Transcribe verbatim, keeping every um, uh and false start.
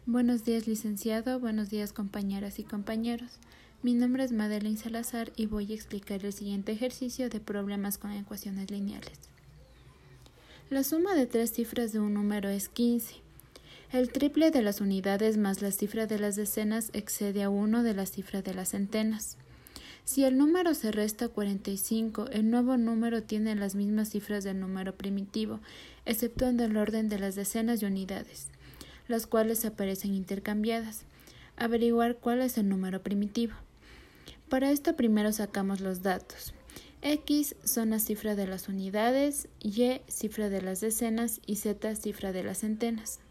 Buenos días, licenciado. Buenos días, compañeras y compañeros. Mi nombre es Madeleine Salazar y voy a explicar el siguiente ejercicio de problemas con ecuaciones lineales. La suma de tres cifras de un número es quince. El triple de las unidades más la cifra de las decenas excede a uno de la cifra de las centenas. Si el número se resta cuarenta y cinco, el nuevo número tiene las mismas cifras del número primitivo, exceptuando el orden de las decenas de unidades, las cuales aparecen intercambiadas. Averiguar cuál es el número primitivo. Para esto primero sacamos los datos. X son la cifra de las unidades, Y cifra de las decenas y Z cifra de las centenas.